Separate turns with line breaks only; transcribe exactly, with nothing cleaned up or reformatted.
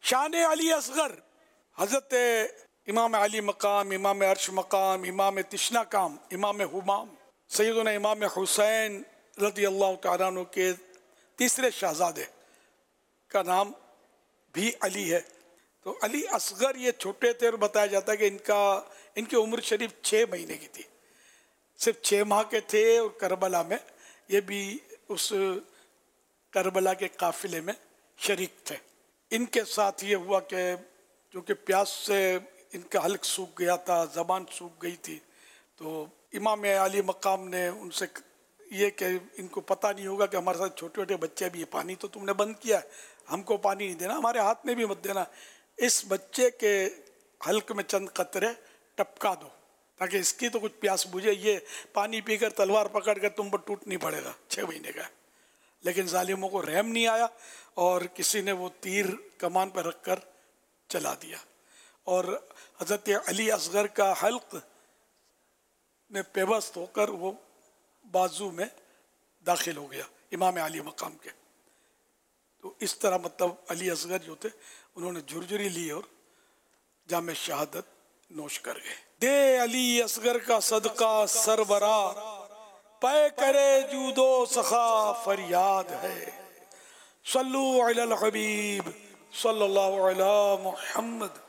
شان علی اصغر، حضرت امام علی مقام، امام عرش مقام، امام تشنا کام، امام حمام، سیدنا امام حسین رضی اللہ تعالیٰ عنہ کے تیسرے شہزادے کا نام بھی علی ہے۔ تو علی اصغر یہ چھوٹے تھے، اور بتایا جاتا ہے کہ ان کا ان کی عمر شریف چھ مہینے کی تھی، صرف چھ ماہ کے تھے، اور کربلا میں یہ بھی اس کربلا کے قافلے میں شریک تھے۔ ان کے ساتھ یہ ہوا کہ چونکہ پیاس سے ان کا حلق سوکھ گیا تھا، زبان سوکھ گئی تھی، تو امام علی مقام نے ان سے یہ کہ ان کو پتہ نہیں ہوگا کہ ہمارے ساتھ چھوٹے چھوٹے بچے بھی، یہ پانی تو تم نے بند کیا ہے، ہم کو پانی نہیں دینا، ہمارے ہاتھ میں بھی مت دینا، اس بچے کے حلق میں چند قطرے ٹپکا دو تاکہ اس کی تو کچھ پیاس بجھے، یہ پانی پی کر تلوار پکڑ کر تم پر ٹوٹ نہیں پڑے گا، چھ مہینے کا ہے۔ لیکن ظالموں کو رحم نہیں آیا، اور کسی نے وہ تیر کمان پہ رکھ کر چلا دیا، اور حضرت علی اصغر کا حلق میں پیوست ہو کر وہ بازو میں داخل ہو گیا امام علی مقام کے۔ تو اس طرح مطلب علی اصغر جو تھے انہوں نے جھرجھری لی اور جام شہادت نوش کر گئے۔ دے علی اصغر کا صدقہ سربراہ، پے کرے جود و سخا فریاد ہے، صلو علی الحبیب صلی اللہ علی محمد۔